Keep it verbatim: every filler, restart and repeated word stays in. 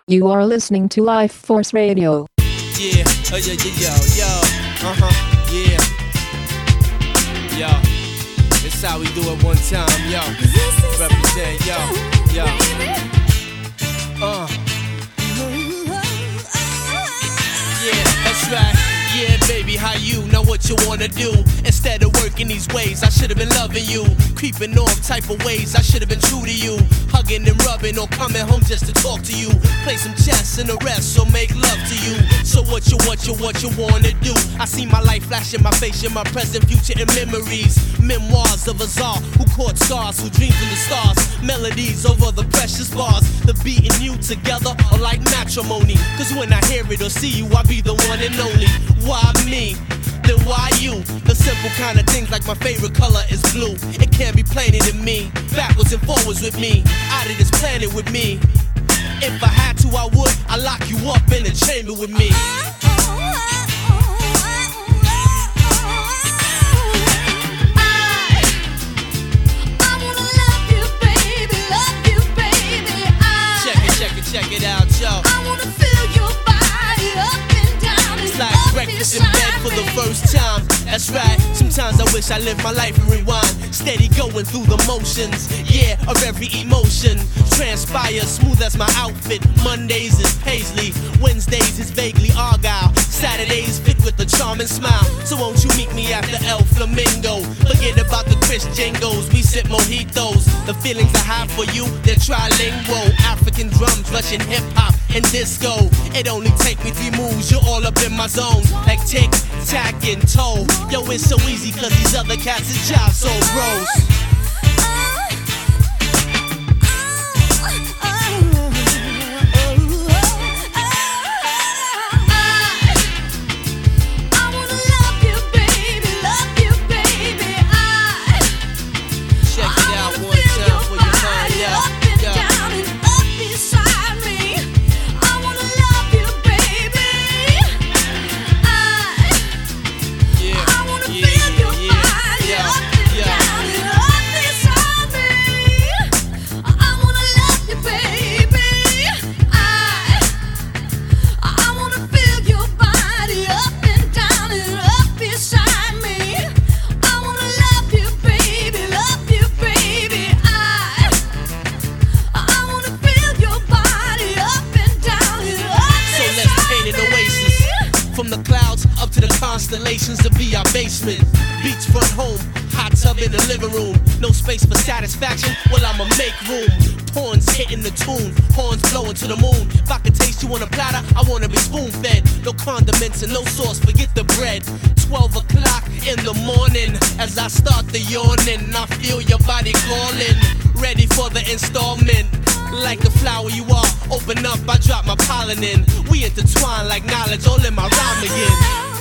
You are listening to Life Force Radio. Yeah, oh yeah, yeah, yo, yo, uh-huh, yeah. Yo, it's how we do it one time, yo. Represent, yo, yo. Uh. Yeah, that's right. Yeah, baby, how you know what you wanna do? Instead of working these ways, I should've been loving you. Creeping off type of ways, I should've been true to you. Hugging and rubbing or coming home just to talk to you. Play some chess and the rest, so make love to you. So what you, what you, what you wanna do? I see my life flash in my face, in my present, future, and memories. Memoirs of a czar who caught scars, who dreams in the stars. Melodies over the precious bars. The beating you together are like matrimony. Cause when I hear it or see you, I be the one and only. Why me? Then why you? The simple kind of things like my favorite color is blue. It can't be plainer than me. Backwards and forwards with me. Out of this planet with me. If I had to, I would. I lock you up in a chamber with me. Check it, check it, check it out, yo. I wanna feel your body up and down. It's like breakfast in bed for the first time. That's right, sometimes I wish I lived my life and rewind. Steady going through the motions, yeah, of every emotion. Transpire smooth as my outfit. Mondays is Paisley, Wednesdays is vaguely Argyle. Saturdays fit with a charming smile. So won't you meet me at the El Flamingo? Forget about the Chris Jingos, we sip mojitos. The feelings I have for you, they're trilingual. African drums, Russian hip hop and disco. It only take me three moves, you're all up in my zone. Like tick, tack, and toe. Yo, it's so easy cause these other cats is job so gross. Constellations to be our basement. Beachfront home, hot tub in the living room. No space for satisfaction, well I'ma make room. Horns hitting the tune, horns blowing to the moon. If I could taste you on a platter, I wanna be spoon fed. No condiments and no sauce, forget the bread. Twelve o'clock in the morning, as I start the yawning, I feel your body calling, ready for the installment. Like the flower you are, open up, I drop my pollen in. We intertwine like knowledge, all in my rhyme again.